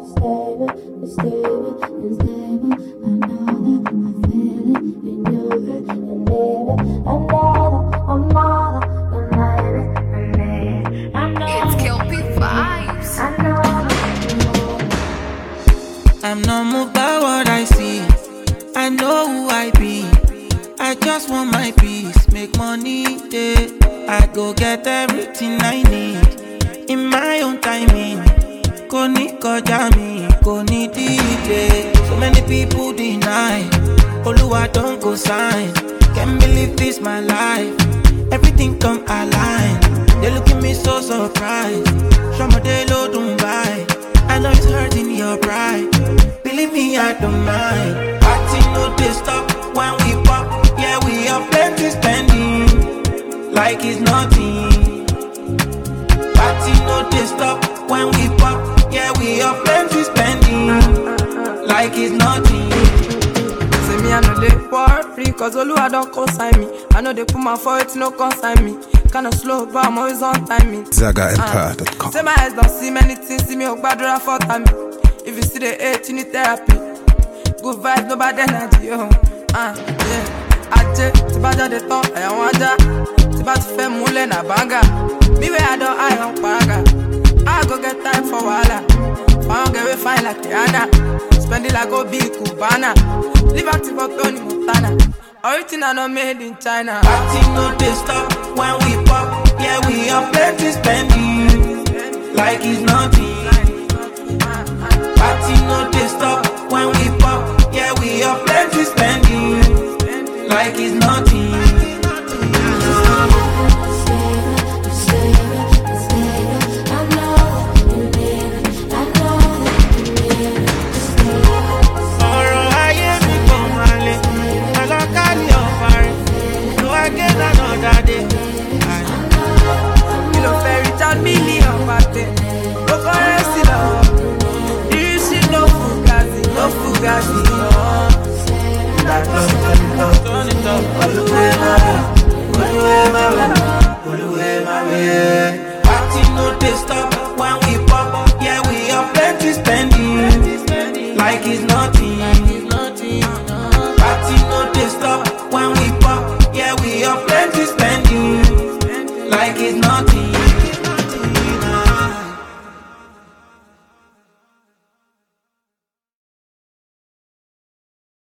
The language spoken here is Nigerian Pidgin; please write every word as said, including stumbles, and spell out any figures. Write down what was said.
I'm not moved by what I see. I know who I be. I just want my peace, make money, yeah. I go get everything I need in my own timing. Koni koja mi, koni delay. So many people deny. Oluwa don't go sign. Can't believe this my life. Everything come align. They look at me so surprised. Shomode lo don't buy. I know it's hurting your pride. Believe me, I don't mind. Party no they stop when we pop. Yeah, we have plenty spending like it's nothing. Party no they stop when we pop. Yeah, we have plenty spending like it's nothing. Say me I know they worry, cause Oluwa don't consign me. I know they put my foot, no consign me. Kinda slow, but I'm always on timing. Zaga Empire dot com. Uh, say my eyes don't see many things, see me oh bad for time. If you see the hate, you need therapy. Good vibes, no bad energy, yo. Ah, yeah. Aje, tiba ja de ton, I want ja. Tiba ti fe mule na banga. Me where I don't, I don't paraga. I go get time for wala. Found get we fine like Rihanna. Spend it like go big Cubana. Live active for Tony Montana. Original not made in China. Party no they stop when we pop. Yeah, we are plenty spending like it's nothing. Party no they stop when we pop. Yeah, we are plenty spending like it's nothing. Million party, no currency no. This shit no fugazi, no fugazi no. That love, turn it up, all the way my way, all the way my way, all the way my way. Party no they stop when we pop. Yeah, we are plenty spending like it's nothing.